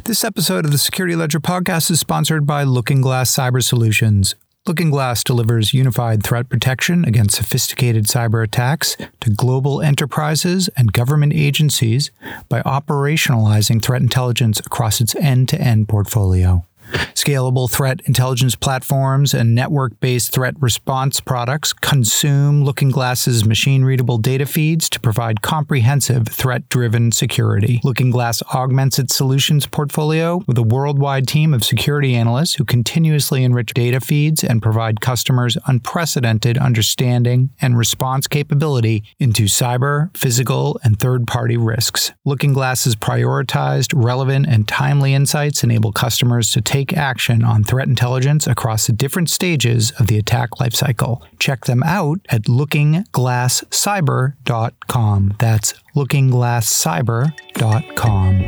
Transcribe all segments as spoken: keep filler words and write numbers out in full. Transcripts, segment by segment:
This episode of the Security Ledger podcast is sponsored by Looking Glass Cyber Solutions. Looking Glass delivers unified threat protection against sophisticated cyber attacks to global enterprises and government agencies by operationalizing threat intelligence across its end-to-end portfolio. Scalable threat intelligence platforms and network-based threat response products consume Looking Glass's machine-readable data feeds to provide comprehensive threat-driven security. Looking Glass augments its solutions portfolio with a worldwide team of security analysts who continuously enrich data feeds and provide customers unprecedented understanding and response capability into cyber, physical, and third-party risks. Looking Glass's prioritized, relevant, and timely insights enable customers to take Take action on threat intelligence across the different stages of the attack lifecycle. Check them out at looking glass cyber dot com. That's looking glass cyber dot com.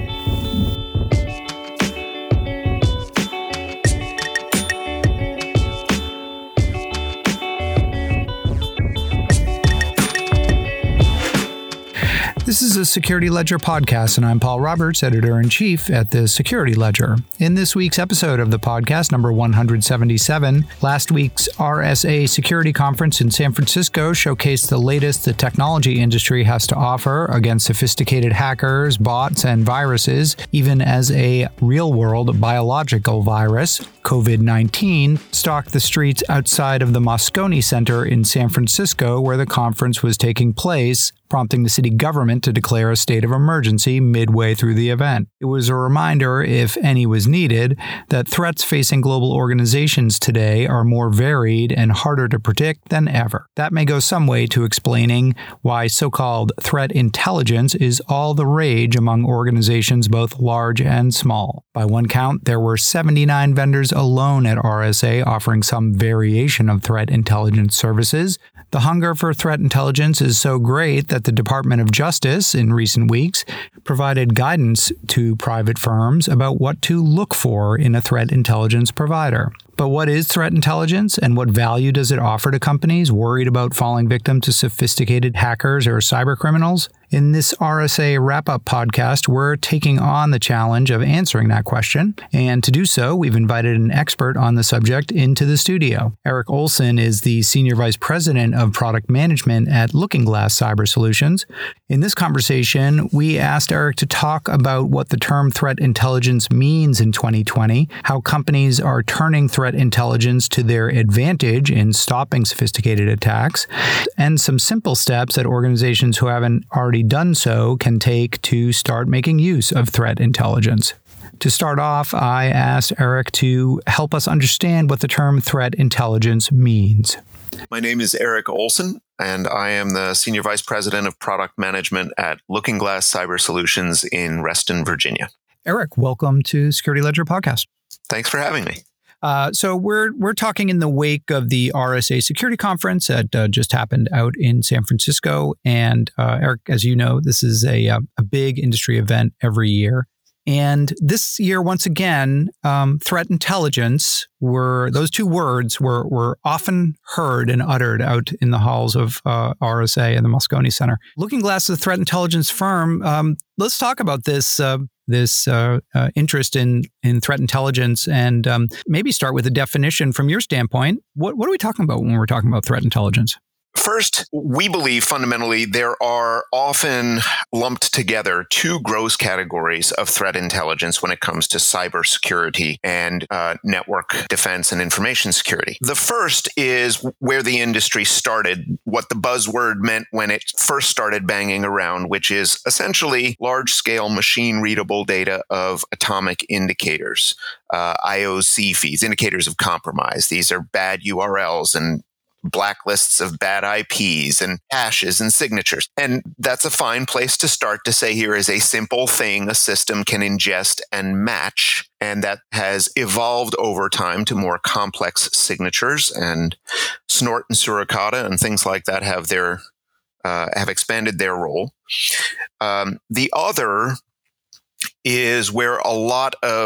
This is a Security Ledger podcast, and I'm Paul Roberts, Editor-in-Chief at the Security Ledger. In this week's episode of the podcast, number one hundred seventy-seven, last week's R S A Security Conference in San Francisco showcased the latest the technology industry has to offer against sophisticated hackers, bots, and viruses, even as a real-world biological virus, COVID nineteen, stalked the streets outside of the Moscone Center in San Francisco, where the conference was taking place, prompting the city government to declare a state of emergency midway through the event. It was a reminder, if any was needed, that threats facing global organizations today are more varied and harder to predict than ever. That may go some way to explaining why so-called threat intelligence is all the rage among organizations both large and small. By one count, there were seventy-nine vendors alone at R S A offering some variation of threat intelligence services. The hunger for threat intelligence is so great that the Department of Justice, in recent weeks, provided guidance to private firms about what to look for in a threat intelligence provider. But what is threat intelligence, and what value does it offer to companies worried about falling victim to sophisticated hackers or cyber criminals? In this R S A wrap-up podcast, we're taking on the challenge of answering that question. And to do so, we've invited an expert on the subject into the studio. Eric Olson is the Senior Vice President of Product Management at Looking Glass Cyber Solutions. In this conversation, we asked Eric to talk about what the term threat intelligence means in twenty twenty, how companies are turning threat intelligence to their advantage in stopping sophisticated attacks, and some simple steps that organizations who haven't already done so can take to start making use of threat intelligence. To start off, I asked Eric to help us understand what the term threat intelligence means. My name is Eric Olson, and I am the Senior Vice President of Product Management at Looking Glass Cyber Solutions in Reston, Virginia. Eric, welcome to Security Ledger Podcast. Thanks for having me. Uh, so we're we're talking in the wake of the R S A Security Conference that uh, just happened out in San Francisco. And uh, Eric, as you know, this is a a big industry event every year. And this year, once again, um, threat intelligence were those two words were were often heard and uttered out in the halls of uh, R S A and the Moscone Center. Looking Glass is a threat intelligence firm. Um, let's talk about this uh, this uh, uh, interest in in threat intelligence, and um, maybe start with a definition from your standpoint. What what are we talking about when we're talking about threat intelligence? First, we believe fundamentally there are often lumped together two gross categories of threat intelligence when it comes to cybersecurity and uh, network defense and information security. The first is where the industry started, what the buzzword meant when it first started banging around, which is essentially large-scale machine-readable data of atomic indicators, uh, I O C feeds, indicators of compromise. These are bad U R Ls and blacklists of bad I Ps and hashes and signatures. And that's a fine place to start to say here is a simple thing a system can ingest and match. And that has evolved over time to more complex signatures, and Snort and Suricata and things like that have their uh, have expanded their role. Um, the other is where a lot of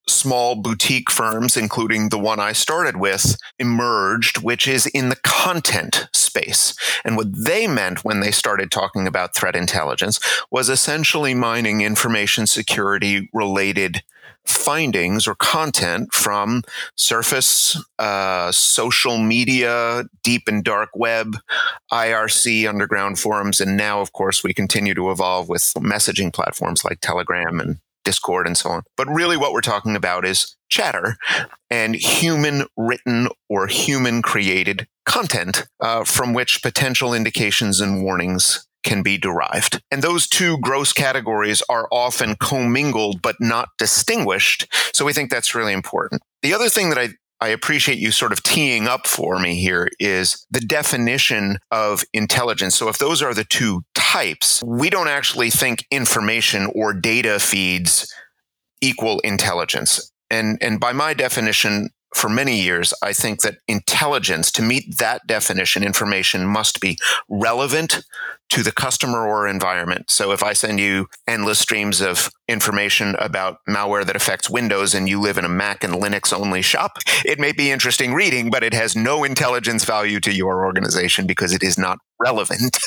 small boutique firms, including the one I started with, emerged, which is in the content space. And what they meant when they started talking about threat intelligence was essentially mining information security related findings or content from surface, uh, social media, deep and dark web, I R C, underground forums, and now, of course, we continue to evolve with messaging platforms like Telegram and Discord and so on. But really what we're talking about is chatter and human written or human created content uh, from which potential indications and warnings can be derived. And those two gross categories are often commingled but not distinguished. So we think that's really important. The other thing that I I appreciate you sort of teeing up for me here is the definition of intelligence. So if those are the two types, we don't actually think information or data feeds equal intelligence. And, and by my definition, for many years, I think that intelligence, to meet that definition, information must be relevant to the customer or environment. So if I send you endless streams of information about malware that affects Windows and you live in a Mac and Linux only shop, it may be interesting reading, but it has no intelligence value to your organization because it is not relevant.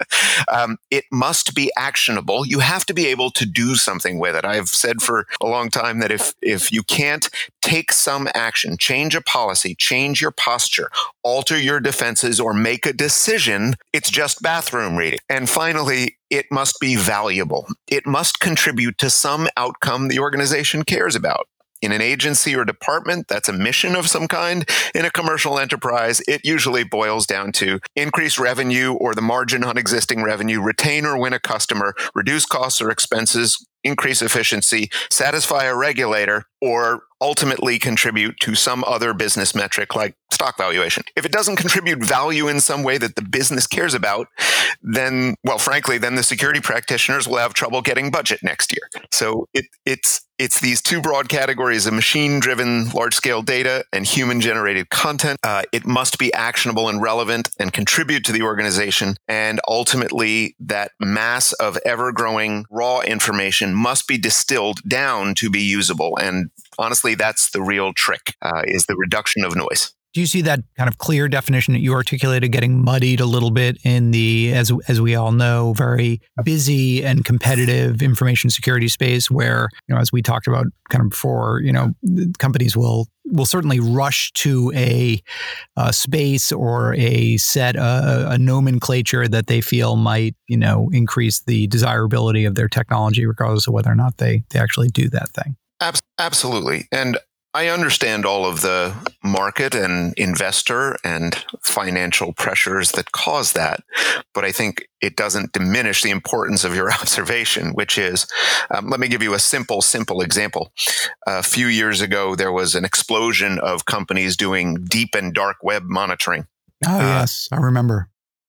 um, it must be actionable. You have to be able to do something with it. I've said for a long time that if if you can't take some action, change a policy, change your posture, alter your defenses, or make a decision, it's just bathroom reading. And finally, it must be valuable. It must contribute to some outcome the organization cares about. In an agency or department, that's a mission of some kind. In a commercial enterprise, it usually boils down to increase revenue or the margin on existing revenue, retain or win a customer, reduce costs or expenses, increase efficiency, satisfy a regulator, or ultimately contribute to some other business metric like stock valuation. If it doesn't contribute value in some way that the business cares about, then, well, frankly, then the security practitioners will have trouble getting budget next year. So it, it's it's these two broad categories of machine-driven large-scale data and human-generated content. Uh, it must be actionable and relevant and contribute to the organization. And ultimately, that mass of ever-growing raw information must be distilled down to be usable. And honestly, that's the real trick, uh, is the reduction of noise. Do you see that kind of clear definition that you articulated getting muddied a little bit in the, as as we all know, very busy and competitive information security space where, you know, as we talked about kind of before, you know, companies will will certainly rush to a, a space or a set, a, a nomenclature that they feel might, you know, increase the desirability of their technology, regardless of whether or not they, they actually do that thing. Absolutely. And I understand all of the market and investor and financial pressures that cause that, but I think it doesn't diminish the importance of your observation, which is, um, let me give you a simple, simple example. A few years ago, there was an explosion of companies doing deep and dark web monitoring. Oh, uh, yes, I remember.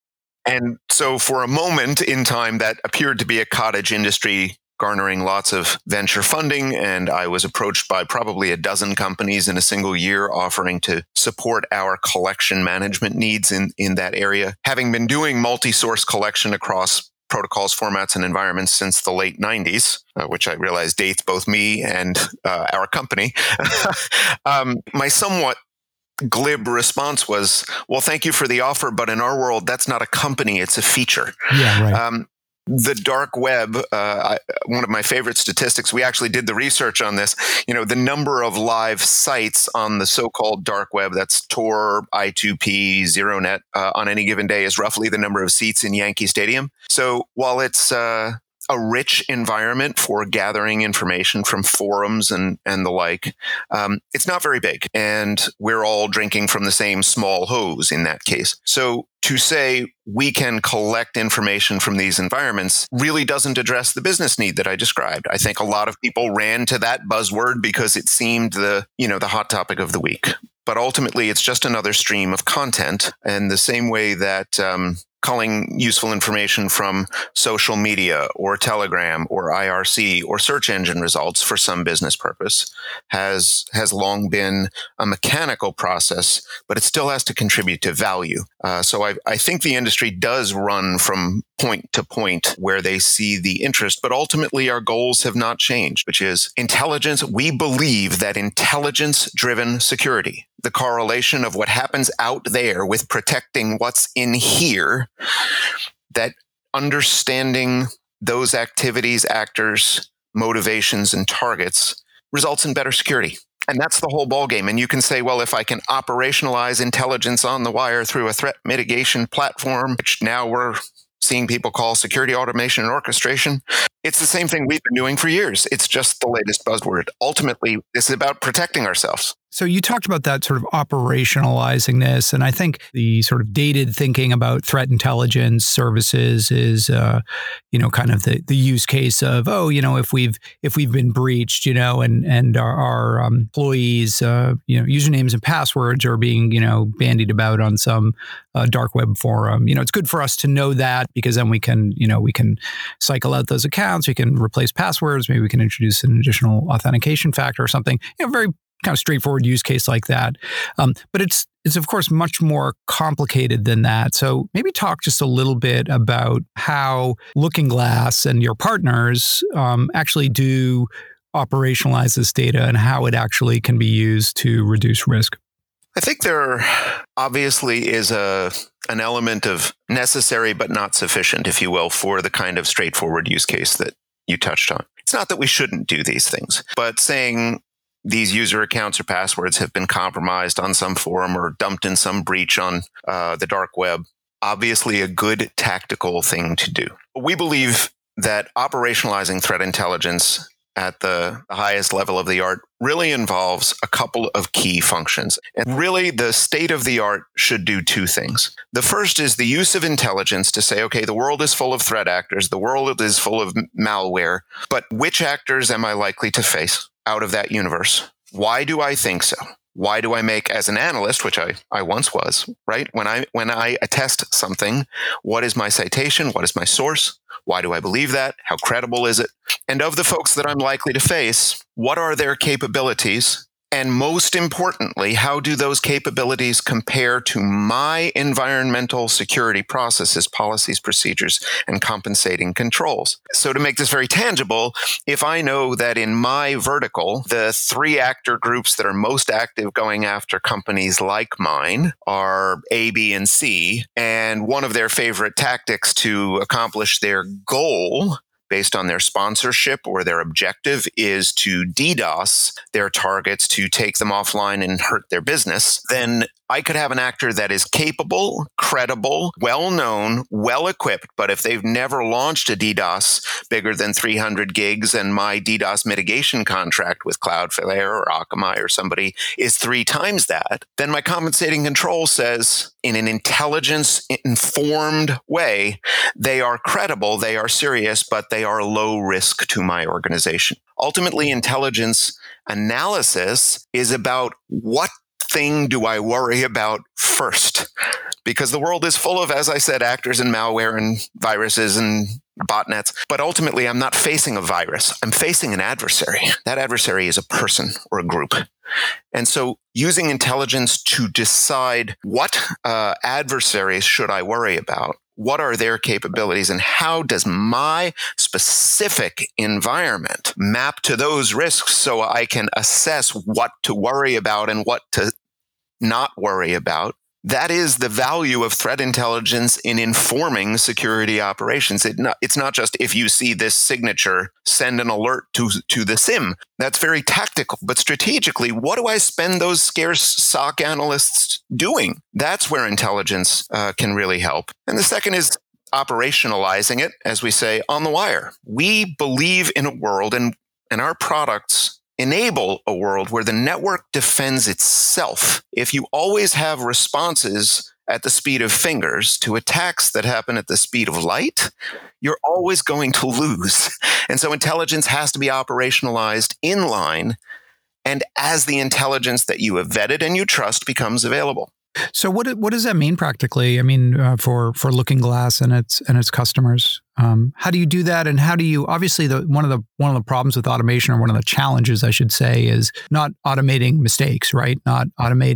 And so for a moment in time, that appeared to be a cottage industry garnering lots of venture funding, and I was approached by probably a dozen companies in a single year offering to support our collection management needs in, in that area. Having been doing multi-source collection across protocols, formats, and environments since the late nineties, uh, which I realize dates both me and uh, our company, um, my somewhat glib response was, well, thank you for the offer, but in our world, that's not a company, it's a feature. Yeah, right. Um, The dark web, uh, I, one of my favorite statistics, we actually did the research on this, you know, the number of live sites on the so-called dark web, that's Tor, I two P, ZeroNet, uh, on any given day is roughly the number of seats in Yankee Stadium. So while it's uh, a rich environment for gathering information from forums and, and the like, um, it's not very big. And we're all drinking from the same small hose in that case. So to say we can collect information from these environments really doesn't address the business need that I described. I think a lot of people ran to that buzzword because it seemed the, you know, the hot topic of the week. But ultimately, it's just another stream of content. And the same way that um, calling useful information from social media or Telegram or I R C or search engine results for some business purpose has has long been a mechanical process, but it still has to contribute to value. Uh, so I, I think the industry does run from point to point where they see the interest. But ultimately, our goals have not changed, which is intelligence. We believe that intelligence-driven security, the correlation of what happens out there with protecting what's in here, that understanding those activities, actors, motivations, and targets results in better security. And that's the whole ballgame. And you can say, well, if I can operationalize intelligence on the wire through a threat mitigation platform, which now we're seeing people call security automation and orchestration, it's the same thing we've been doing for years. It's just the latest buzzword. Ultimately, this is about protecting ourselves. So you talked about that sort of operationalizing this, and I think the sort of dated thinking about threat intelligence services is, uh, you know, kind of the, the use case of, oh, you know, if we've if we've been breached, you know, and and our, our um, employees, uh, you know, usernames and passwords are being, you know, bandied about on some uh, dark web forum. You know, it's good for us to know that because then we can, you know, we can cycle out those accounts, we can replace passwords, maybe we can introduce an additional authentication factor or something. You know, very kind of straightforward use case like that. Um, but it's, it's of course much more complicated than that. So maybe talk just a little bit about how LookingGlass and your partners um, actually do operationalize this data and how it actually can be used to reduce risk. I think there obviously is a an element of necessary but not sufficient, if you will, for the kind of straightforward use case that you touched on. It's not that we shouldn't do these things, but saying these user accounts or passwords have been compromised on some forum or dumped in some breach on uh, the dark web, obviously a good tactical thing to do. We believe that operationalizing threat intelligence at the highest level of the art really involves a couple of key functions. And really, the state of the art should do two things. The first is the use of intelligence to say, okay, the world is full of threat actors, the world is full of malware, but which actors am I likely to face out of that universe? Why do I think so? Why do I make, as an analyst, which I, I once was, right? When I when I attest something, what is my citation? What is my source? Why do I believe that? How credible is it? And of the folks that I'm likely to face, what are their capabilities? And most importantly, how do those capabilities compare to my environmental security processes, policies, procedures, and compensating controls? So to make this very tangible, if I know that in my vertical, the three actor groups that are most active going after companies like mine are A, B, and C, and one of their favorite tactics to accomplish their goal based on their sponsorship or their objective is to DDoS their targets to take them offline and hurt their business, then I could have an actor that is capable, credible, well-known, well-equipped, but if they've never launched a DDoS bigger than three hundred gigs and my DDoS mitigation contract with Cloudflare or Akamai or somebody is three times that, then my compensating control says in an intelligence-informed way, they are credible, they are serious, but they are low risk to my organization. Ultimately, intelligence analysis is about what thing do I worry about first? Because the world is full of, as I said, actors and malware and viruses and botnets. But ultimately, I'm not facing a virus. I'm facing an adversary. That adversary is a person or a group. And so using intelligence to decide what uh, adversaries should I worry about, what are their capabilities, and how does my specific environment map to those risks so I can assess what to worry about and what to not worry about. That is the value of threat intelligence in informing security operations. It not, it's not just if you see this signature, send an alert to, to the SIM. That's very tactical, but strategically, what do I spend those scarce S O C analysts doing? That's where intelligence uh, can really help. And the second is operationalizing it, as we say, on the wire. We believe in a world, and, and our products enable a world where the network defends itself. If you always have responses at the speed of fingers to attacks that happen at the speed of light, you're always going to lose. And so intelligence has to be operationalized in line and as the intelligence that you have vetted and you trust becomes available. So what what does that mean practically? I mean, uh, for for LookingGlass and its and its customers, um, how do you do that? And how do you obviously the one of the one of the problems with automation, or one of the challenges, I should say, is not automating mistakes, right? Not automating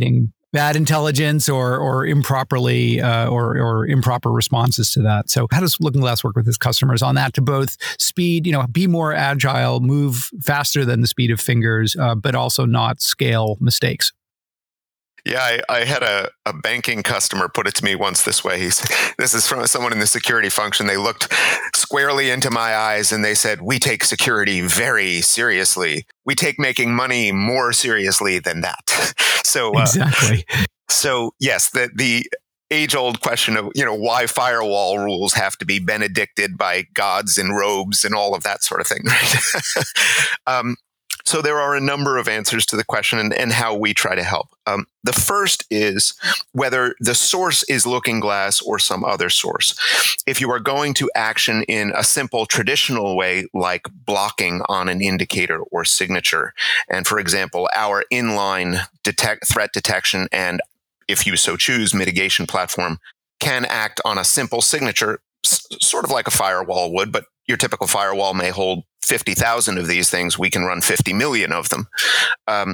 bad intelligence or or improperly uh, or or improper responses to that. So how does LookingGlass work with its customers on that to both speed, you know, be more agile, move faster than the speed of fingers, uh, but also not scale mistakes? Yeah, I, I had a, a banking customer put it to me once this way. He's, this is from someone in the security function. They looked squarely into my eyes and they said, "We take security very seriously. We take making money more seriously than that." So uh, exactly. So yes, the the age-old question of, you know, why firewall rules have to be benedicted by gods in robes and all of that sort of thing, right? um, So there are a number of answers to the question and, and how we try to help. Um, the first is whether the source is LookingGlass or some other source. If you are going to action in a simple traditional way, like blocking on an indicator or signature, and for example, our inline detect, threat detection and, if you so choose, mitigation platform can act on a simple signature, s- sort of like a firewall would, but your typical firewall may hold fifty thousand of these things. We can run fifty million of them. Um,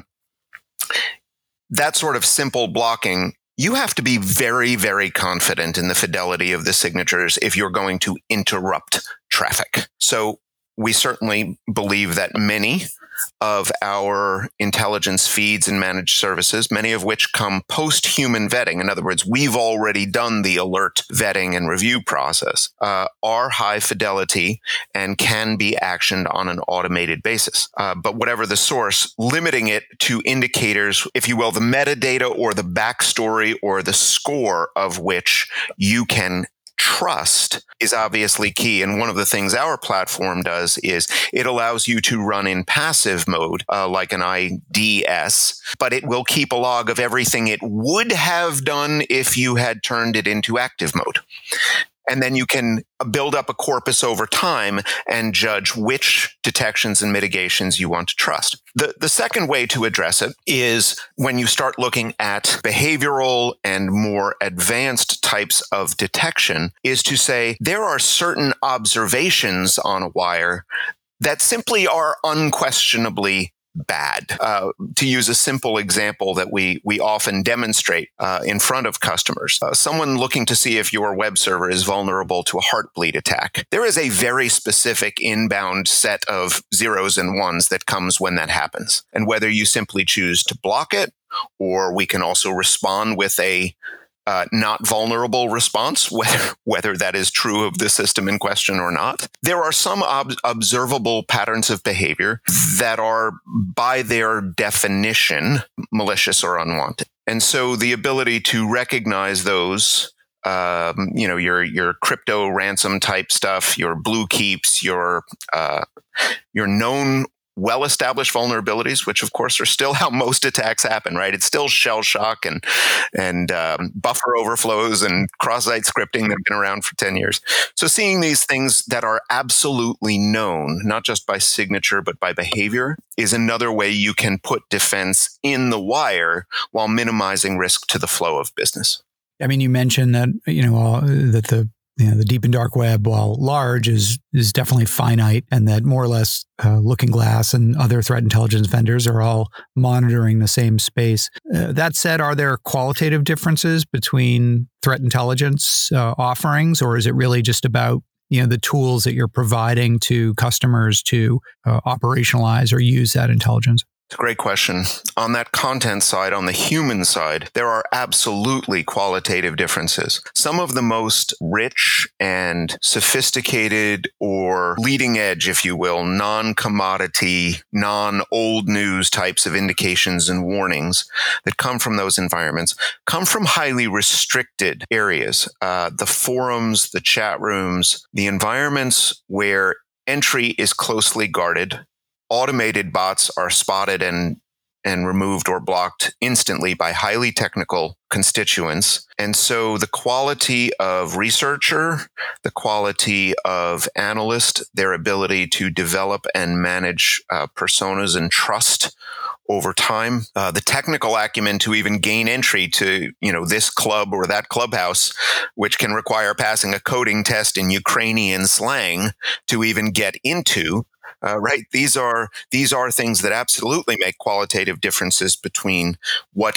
that sort of simple blocking, you have to be very, very confident in the fidelity of the signatures if you're going to interrupt traffic. So we certainly believe that many of our intelligence feeds and managed services, many of which come post-human vetting, in other words, we've already done the alert vetting and review process, uh, are high fidelity and can be actioned on an automated basis. Uh, but whatever the source, limiting it to indicators, if you will, the metadata or the backstory or the score of which you can trust is obviously key. And one of the things our platform does is it allows you to run in passive mode, uh, like an I D S, but it will keep a log of everything it would have done if you had turned it into active mode. And then you can build up a corpus over time and judge which detections and mitigations you want to trust. The, the second way to address it is when you start looking at behavioral and more advanced types of detection, is to say there are certain observations on a wire that simply are unquestionably bad. Uh, to use a simple example that we we often demonstrate uh, in front of customers, uh, someone looking to see if your web server is vulnerable to a heartbleed attack. There is a very specific inbound set of zeros and ones that comes when that happens. And whether you simply choose to block it, or we can also respond with a Uh, not vulnerable response, whether, whether that is true of the system in question or not. There are some ob- observable patterns of behavior that are, by their definition, malicious or unwanted. And so the ability to recognize those, um, you know, your your crypto ransom type stuff, your blue keeps, your uh, your known well-established vulnerabilities, which of course are still how most attacks happen, right? It's still shell shock and and um, buffer overflows and cross-site scripting that have been around for ten years. So seeing these things that are absolutely known, not just by signature, but by behavior, is another way you can put defense in the wire while minimizing risk to the flow of business. I mean, you mentioned that, you know, uh, that the You know, the deep and dark web, while large, is is definitely finite, and that more or less uh, LookingGlass and other threat intelligence vendors are all monitoring the same space. Uh, that said, are there qualitative differences between threat intelligence uh, offerings, or is it really just about, you know, the tools that you're providing to customers to uh, operationalize or use that intelligence? It's a great question. On that content side, on the human side, there are absolutely qualitative differences. Some of the most rich and sophisticated or leading edge, if you will, non-commodity, non-old news types of indications and warnings that come from those environments come from highly restricted areas. Uh, the forums, the chat rooms, the environments where entry is closely guarded. Automated bots are spotted and and removed or blocked instantly by highly technical constituents. And so the quality of researcher, the quality of analyst, their ability to develop and manage uh, personas and trust over time, uh, the technical acumen to even gain entry to, you know, this club or that clubhouse, which can require passing a coding test in Ukrainian slang to even get into. Uh, right. These are these are things that absolutely make qualitative differences between what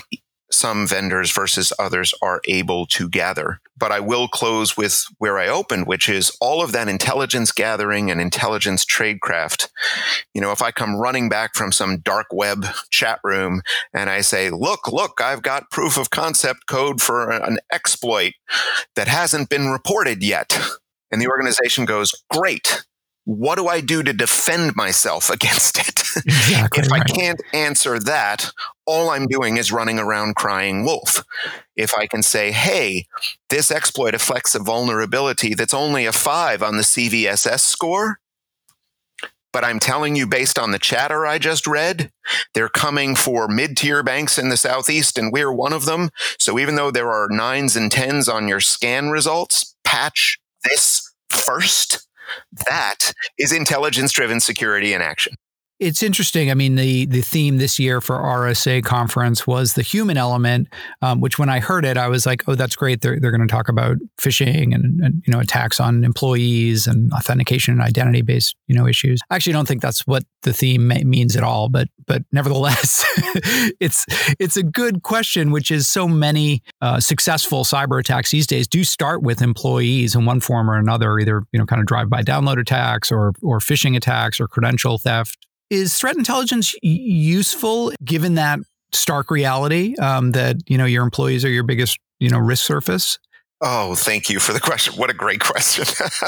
some vendors versus others are able to gather. But I will close with where I opened, which is all of that intelligence gathering and intelligence tradecraft. You know, if I come running back from some dark web chat room and I say, look, look, I've got proof of concept code for an exploit that hasn't been reported yet. And the organization goes, great. What do I do to defend myself against it? Exactly if right. I can't answer that, all I'm doing is running around crying wolf. If I can say, hey, this exploit affects a vulnerability that's only a five on the C V S S score, but I'm telling you based on the chatter I just read, they're coming for mid-tier banks in the Southeast and we're one of them. So even though there are nines and tens on your scan results, patch this first. That is intelligence-driven security in action. It's interesting. I mean, the the theme this year for R S A conference was the human element, um, which when I heard it, I was like, oh, that's great. They're they're going to talk about phishing and, and, you know, attacks on employees and authentication and identity-based, you know, issues. I actually don't think that's what the theme may, means at all. But but nevertheless, it's it's a good question, which is so many uh, successful cyber attacks these days do start with employees in one form or another, either, you know, kind of drive-by download attacks or or phishing attacks or credential theft. Is threat intelligence useful given that stark reality um, that, you know, your employees are your biggest, you know, risk surface? Oh, thank you for the question. What a great question.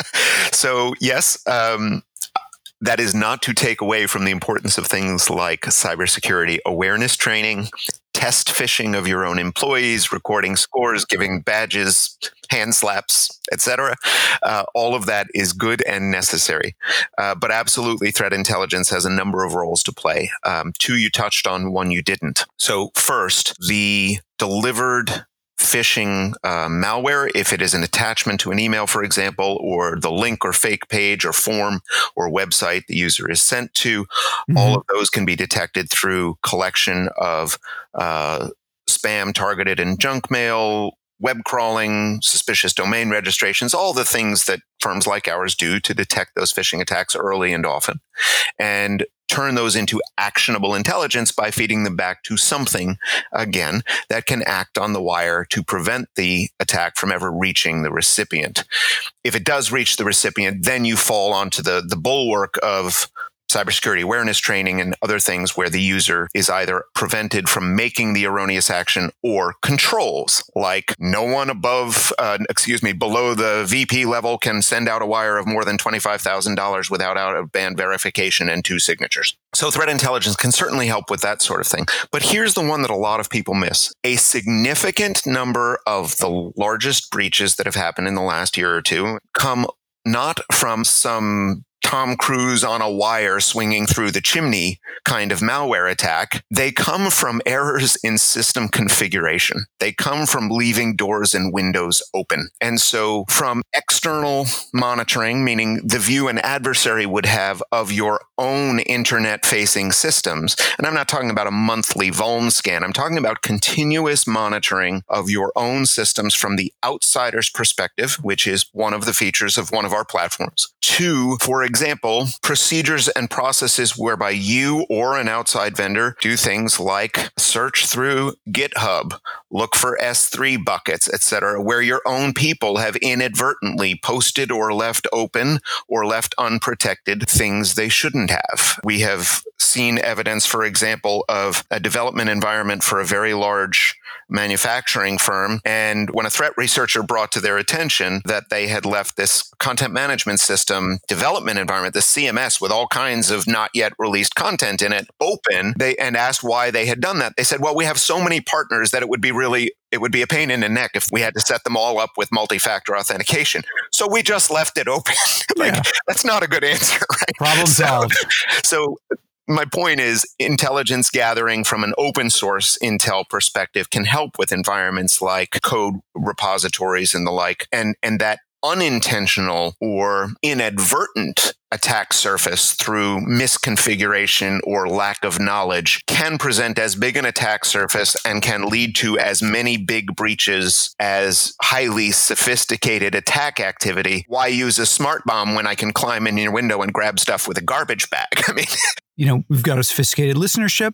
So, yes, um, that is not to take away from the importance of things like cybersecurity awareness training, test phishing of your own employees, recording scores, giving badges, hand slaps, et cetera. Uh, all of that is good and necessary. Uh, but absolutely, threat intelligence has a number of roles to play. Um, two you touched on, one you didn't. So first, the delivered phishing uh, malware, if it is an attachment to an email, for example, or the link or fake page or form or website the user is sent to, mm-hmm. all of those can be detected through collection of uh, spam, targeted, and junk mail, web crawling, suspicious domain registrations, all the things that firms like ours do to detect those phishing attacks early and often, and turn those into actionable intelligence by feeding them back to something, again, that can act on the wire to prevent the attack from ever reaching the recipient. If it does reach the recipient, then you fall onto the, the bulwark of cybersecurity awareness training and other things where the user is either prevented from making the erroneous action or controls, like no one above, uh, excuse me, below the V P level can send out a wire of more than twenty-five thousand dollars without out-of-band verification and two signatures. So threat intelligence can certainly help with that sort of thing. But here's the one that a lot of people miss. A significant number of the largest breaches that have happened in the last year or two come not from some Tom Cruise on a wire swinging through the chimney kind of malware attack. They come from errors in system configuration. They come from leaving doors and windows open. And so from external monitoring, meaning the view an adversary would have of your own internet-facing systems, and I'm not talking about a monthly vuln scan, I'm talking about continuous monitoring of your own systems from the outsider's perspective, which is one of the features of one of our platforms. Two, for example, procedures and processes whereby you or an outside vendor do things like search through GitHub, look for S three buckets, et cetera, where your own people have inadvertently posted or left open or left unprotected things they shouldn't have. We have seen evidence, for example, of a development environment for a very large manufacturing firm. And when a threat researcher brought to their attention that they had left this content management system development environment, the C M S with all kinds of not yet released content in it, open, they and asked why they had done that. They said, well, we have so many partners that it would be really It would be a pain in the neck if we had to set them all up with multi-factor authentication. So we just left it open. like yeah. That's not a good answer, right? Problem so, solved. So my point is intelligence gathering from an open source Intel perspective can help with environments like code repositories and the like. And, and that unintentional or inadvertent attack surface through misconfiguration or lack of knowledge can present as big an attack surface and can lead to as many big breaches as highly sophisticated attack activity. Why use a smart bomb when I can climb in your window and grab stuff with a garbage bag? I mean, you know, we've got a sophisticated listenership, but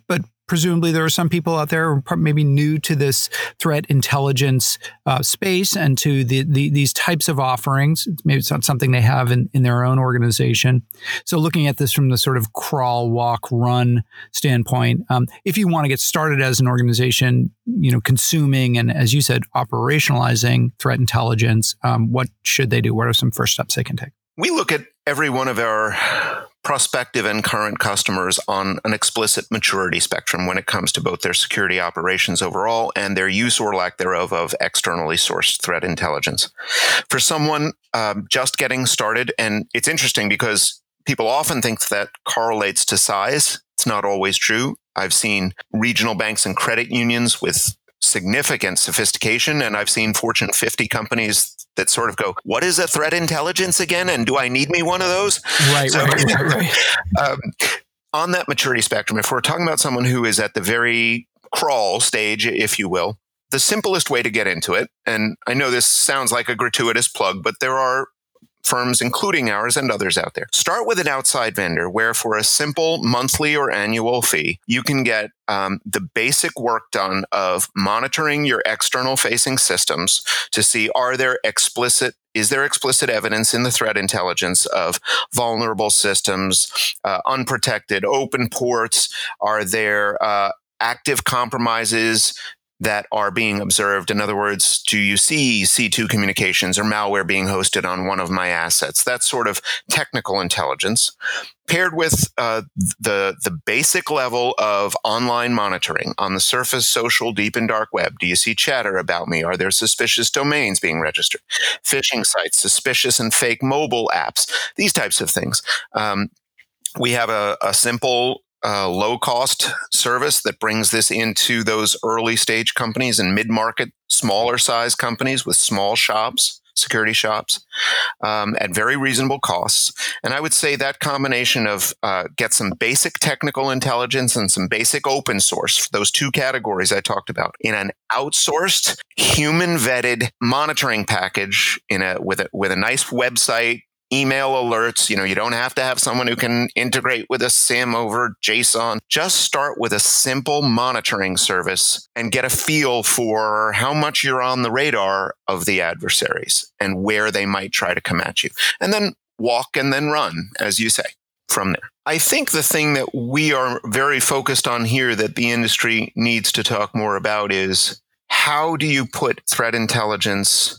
presumably there are some people out there who are maybe new to this threat intelligence uh, space and to the, the these types of offerings. Maybe it's not something they have in, in their own organization. So looking at this from the sort of crawl, walk, run standpoint, um, if you want to get started as an organization, you know, consuming and, as you said, operationalizing threat intelligence, um, what should they do? What are some first steps they can take? We look at every one of our prospective and current customers on an explicit maturity spectrum when it comes to both their security operations overall and their use or lack thereof of externally sourced threat intelligence. For someone um, just getting started, and it's interesting because people often think that correlates to size. It's not always true. I've seen regional banks and credit unions with significant sophistication, and I've seen Fortune fifty companies that sort of go, what is a threat intelligence again? And do I need me one of those? Right, so, right, right, right. um, on that maturity spectrum, if we're talking about someone who is at the very crawl stage, if you will, the simplest way to get into it, and I know this sounds like a gratuitous plug, but there are firms, including ours and others out there. Start with an outside vendor where for a simple monthly or annual fee, you can get um, the basic work done of monitoring your external facing systems to see, are there explicit Is there explicit evidence in the threat intelligence of vulnerable systems, uh, unprotected open ports? Are there uh, active compromises that are being observed? In other words, do you see C two communications or malware being hosted on one of my assets? That's sort of technical intelligence paired with uh, the the basic level of online monitoring on the surface, social, deep and dark web. Do you see chatter about me? Are there suspicious domains being registered? Phishing sites, suspicious and fake mobile apps, these types of things. Um, we have a, a simple Uh, low-cost service that brings this into those early-stage companies and mid-market, smaller-size companies with small shops, security shops, um, at very reasonable costs. And I would say that combination of uh, get some basic technical intelligence and some basic open source, those two categories I talked about, in an outsourced, human-vetted monitoring package in a with a with a nice website, email alerts. You know, you don't have to have someone who can integrate with a S I M over JSON. Just start with a simple monitoring service and get a feel for how much you're on the radar of the adversaries and where they might try to come at you. And then walk and then run, as you say, from there. I think the thing that we are very focused on here that the industry needs to talk more about is, how do you put threat intelligence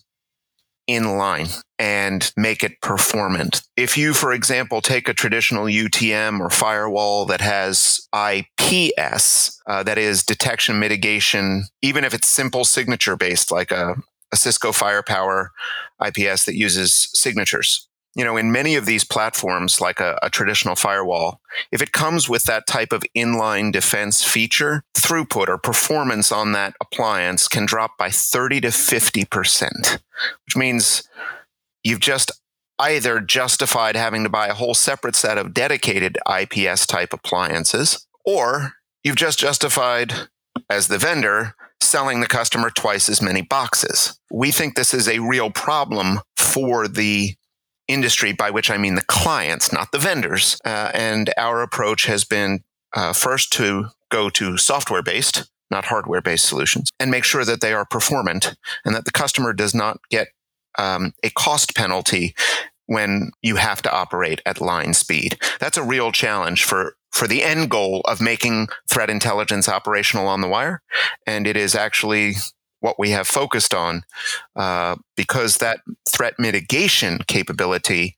in line and make it performant? If you, for example, take a traditional U T M or firewall that has I P S, uh, that is detection mitigation, even if it's simple signature based, like a, a Cisco Firepower I P S that uses signatures. You know, in many of these platforms, like a, a traditional firewall, if it comes with that type of inline defense feature, throughput or performance on that appliance can drop by thirty to fifty percent, which means you've just either justified having to buy a whole separate set of dedicated I P S type appliances, or you've just justified, as the vendor, selling the customer twice as many boxes. We think this is a real problem for the industry, by which I mean the clients, not the vendors. Uh, and our approach has been uh, first to go to software-based, not hardware-based solutions, and make sure that they are performant and that the customer does not get um, a cost penalty when you have to operate at line speed. That's a real challenge for, for the end goal of making threat intelligence operational on the wire. And it is actually what we have focused on, uh, because that threat mitigation capability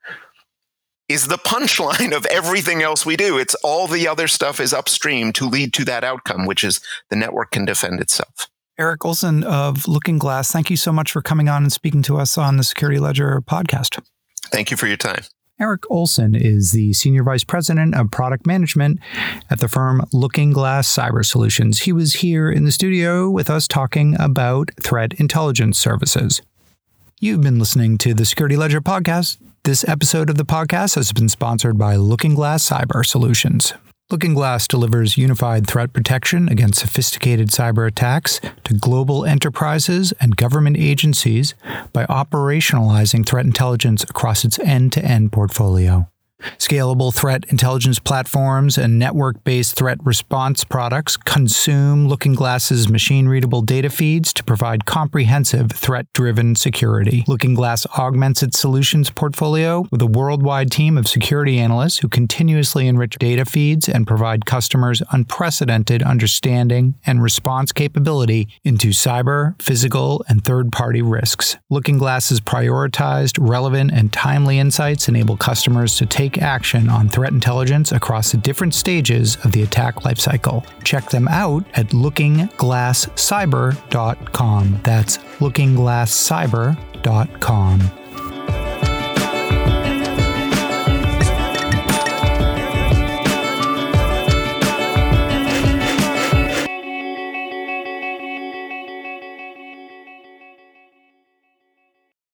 is the punchline of everything else we do. It's all the other stuff is upstream to lead to that outcome, which is the network can defend itself. Eric Olson of Looking Glass, thank you so much for coming on and speaking to us on the Security Ledger podcast. Thank you for your time. Eric Olson is the Senior Vice President of Product Management at the firm Looking Glass Cyber Solutions. He was here in the studio with us talking about threat intelligence services. You've been listening to the Security Ledger podcast. This episode of the podcast has been sponsored by Looking Glass Cyber Solutions. Looking Glass delivers unified threat protection against sophisticated cyber attacks to global enterprises and government agencies by operationalizing threat intelligence across its end-to-end portfolio. Scalable threat intelligence platforms and network-based threat response products consume LookingGlass's machine-readable data feeds to provide comprehensive threat-driven security. LookingGlass augments its solutions portfolio with a worldwide team of security analysts who continuously enrich data feeds and provide customers unprecedented understanding and response capability into cyber, physical, and third-party risks. LookingGlass's prioritized, relevant, and timely insights enable customers to take action on threat intelligence across the different stages of the attack lifecycle. Check them out at looking glass cyber dot com. That's looking glass cyber dot com.